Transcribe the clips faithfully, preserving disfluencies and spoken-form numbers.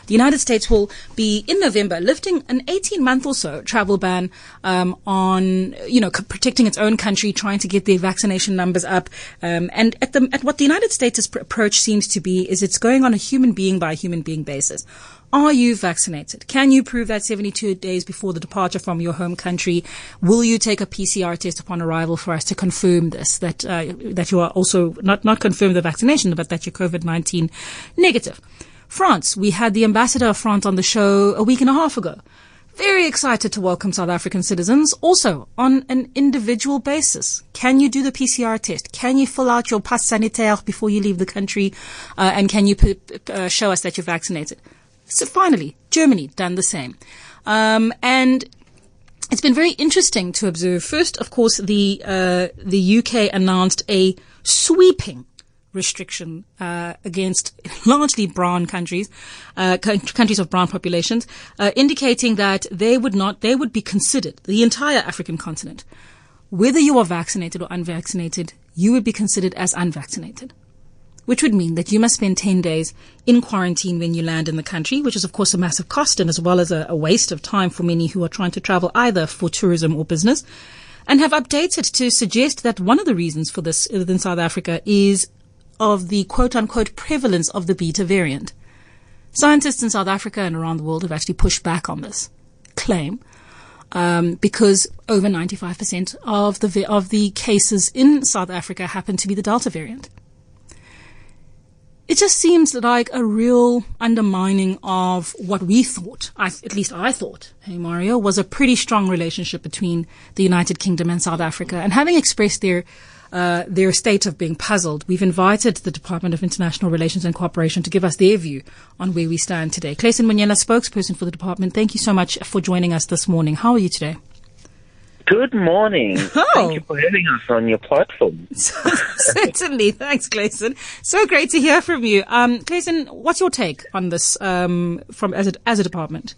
The United States will be, in November, lifting an eighteen-month or so travel ban um, on, you know, c- protecting its own country, trying to get their vaccination numbers up. Um, and at, the, at what the United States' pr- approach seems to be is it's going on a human being by human being basis. Are you vaccinated? Can you prove that seventy-two days before the departure from your home country? Will you take a P C R test upon arrival for us to confirm this, that uh, that you are also not, not confirm the vaccination, but that you're COVID nineteen negative? France, we had the ambassador of France on the show a week and a half ago. Very excited to welcome South African citizens, also on an individual basis. Can you do the P C R test? Can you fill out your pass sanitaire before you leave the country? Uh, and can you p- p- uh, show us that you're vaccinated? So finally, Germany done the same. Um, and it's been very interesting to observe. First, of course, the uh, the U K announced a sweeping restriction uh, against largely brown countries, uh, countries of brown populations, uh, indicating that they would not, they would be considered, the entire African continent, whether you are vaccinated or unvaccinated, you would be considered as unvaccinated. Which would mean that you must spend ten days in quarantine when you land in the country, which is, of course, a massive cost and as well as a, a waste of time for many who are trying to travel either for tourism or business, and have updated to suggest that one of the reasons for this within South Africa is of the quote-unquote prevalence of the beta variant. Scientists in South Africa and around the world have actually pushed back on this claim um, because over ninety-five percent of the of the cases in South Africa happen to be the Delta variant. It just seems like a real undermining of what we thought, I, at least I thought, hey Mario, was a pretty strong relationship between the United Kingdom and South Africa. And having expressed their uh, their state of being puzzled, we've invited the Department of International Relations and Cooperation to give us their view on where we stand today. Clayson Monyela, spokesperson for the department, thank you so much for joining us this morning. How are you today? Good morning. Oh. Thank you for having us on your platform. Certainly. Thanks, Clayson. So great to hear from you. Um, Clayson, what's your take on this um, from as a, as a department?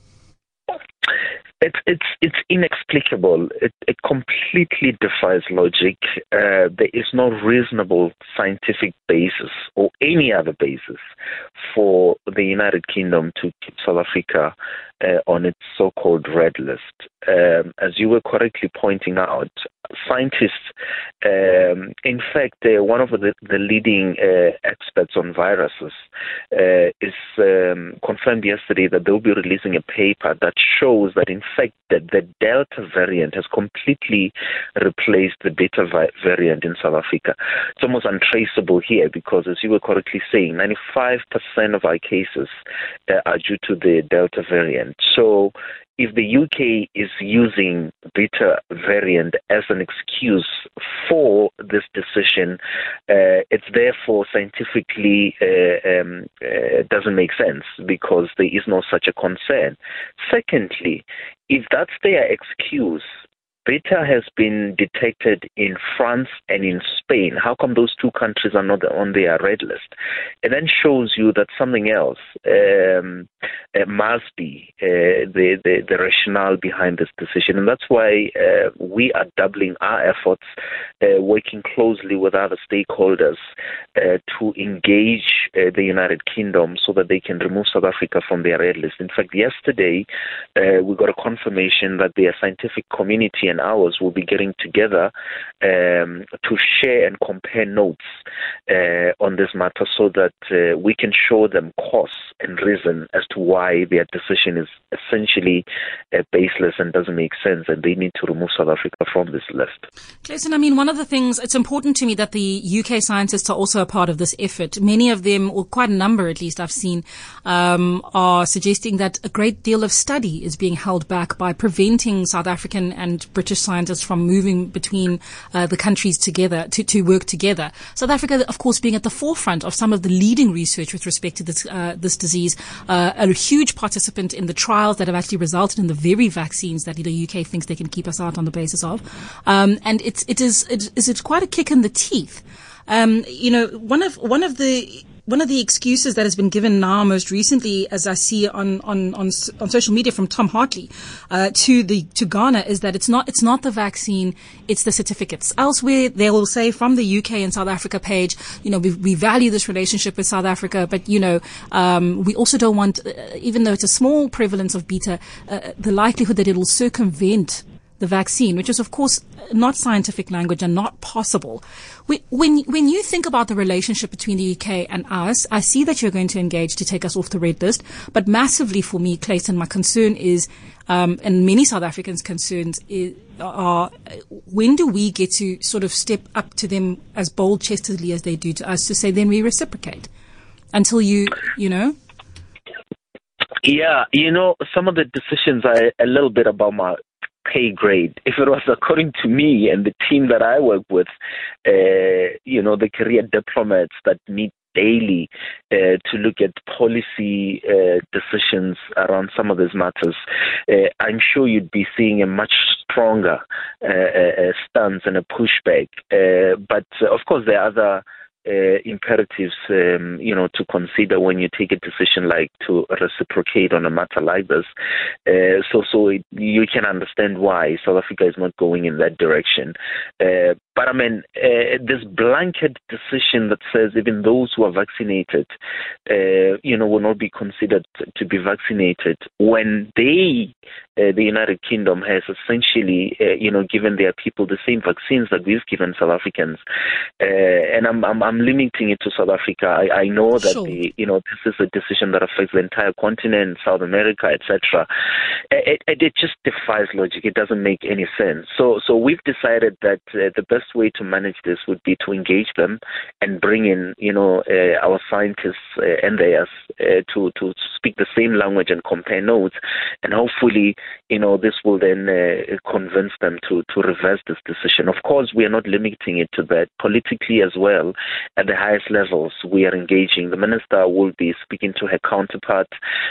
It's it's it's inexplicable. It, it completely defies logic. Uh, there is no reasonable scientific basis or any other basis for the United Kingdom to keep South Africa uh, on its so-called red list. Um, as you were correctly pointing out, scientists, um, in fact, uh, one of the, the leading uh, experts on viruses uh, is um, confirmed yesterday that they'll be releasing a paper that shows that, in fact, that the Delta variant has completely replaced the Beta vi- variant in South Africa. It's almost untraceable here because, as you were correctly saying, ninety-five percent of our cases uh, are due to the Delta variant. So if the U K is using Beta variant as an excuse for this decision, uh, it's therefore scientifically uh, um, uh, doesn't make sense because there is no such a concern. Secondly, if that's their excuse, Beta has been detected in France and in Spain. How come those two countries are not on their red list? It then shows you that something else um, uh, must be uh, the, the, the rationale behind this decision. And that's why uh, we are doubling our efforts, uh, working closely with other stakeholders uh, to engage uh, the United Kingdom so that they can remove South Africa from their red list. In fact, yesterday uh, we got a confirmation that their scientific community and ours will be getting together um, to share and compare notes uh, on this matter so that uh, we can show them cause and reason as to why their decision is essentially uh, baseless and doesn't make sense, and they need to remove South Africa from this list. Clayson, I mean, one of the things, it's important to me that the U K scientists are also a part of this effort. Many of them, or quite a number at least I've seen, um, are suggesting that a great deal of study is being held back by preventing South African and British scientists from moving between uh, the countries together to, to work together. South Africa, of course, being at the forefront of some of the leading research with respect to this uh, this disease, uh, a huge participant in the trials that have actually resulted in the very vaccines that the U K thinks they can keep us out on the basis of. Um, and it's it is it is it's quite a kick in the teeth. Um, you know, one of one of the one of the excuses that has been given now most recently, as I see on on on, on social media from Tom Hartley uh, to the to Ghana, is that it's not it's not the vaccine, it's the certificates. Elsewhere, they will say from the U K and South Africa page, you know, we, we value this relationship with South Africa, but you know, um, we also don't want, uh, even though it's a small prevalence of beta, uh, the likelihood that it will circumvent the vaccine, which is, of course, not scientific language and not possible. When when you think about the relationship between the U K and us, I see that you're going to engage to take us off the red list. But massively for me, Clayton, my concern is, um, and many South Africans' concerns is, are, when do we get to sort of step up to them as bold-chestedly as they do to us to say, then we reciprocate? Until you, you know? Yeah, you know, some of the decisions are a little bit about my pay grade. If it was according to me and the team that I work with, uh, you know, the career diplomats that meet daily uh, to look at policy uh, decisions around some of these matters, uh, I'm sure you'd be seeing a much stronger uh, uh, stance and a pushback. Uh, but uh, of course, there are other Uh, imperatives, um, you know, to consider when you take a decision like to reciprocate on a matter like this. Uh, so, so it, you can understand why South Africa is not going in that direction. Uh, but I mean, uh, this blanket decision that says even those who are vaccinated, uh, you know, will not be considered to be vaccinated when they, uh, the United Kingdom, has essentially, uh, you know, given their people the same vaccines that we've given South Africans. Uh, and I'm, I'm I'm limiting it to South Africa. I, I know that sure. the, you know, this is a decision that affects the entire continent, South America, et cetera. It, it, it just defies logic. It doesn't make any sense. So, so we've decided that uh, the best way to manage this would be to engage them and bring in, you know, uh, our scientists uh, and theirs uh, to to speak the same language and compare notes, and hopefully, you know, this will then uh, convince them to to reverse this decision. Of course, we are not limiting it to that. Politically as well, at the highest levels, we are engaging. The minister will be speaking to her counterpart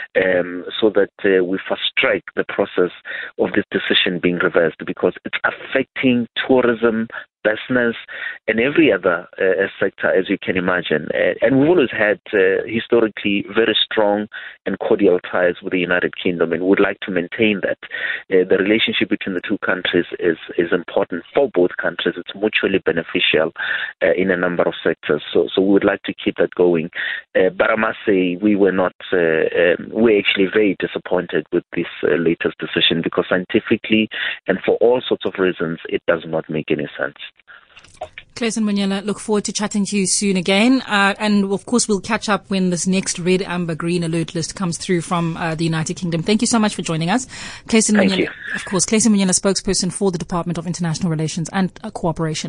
um, so that uh, we fast track the process of this decision being reversed, because it's affecting tourism, business, and every other uh, sector, as you can imagine. Uh, and we've always had uh, historically very strong and cordial ties with the United Kingdom, and would like to maintain that. Uh, the relationship between the two countries is, is important for both countries. It's mutually beneficial uh, in a number of sectors. So, so we would like to keep that going. Uh, but I must say, we were not, uh, um, we're actually very disappointed with this uh, latest decision, because scientifically and for all sorts of reasons, it does not make any sense. Clayton Monyela, look forward to chatting to you soon again. Uh, and of course, we'll catch up when this next red, amber, green alert list comes through from uh, the United Kingdom. Thank you so much for joining us. Clayton Thank Monyela, you. Of course, Clayton Monyela, spokesperson for the Department of International Relations and uh, Cooperation.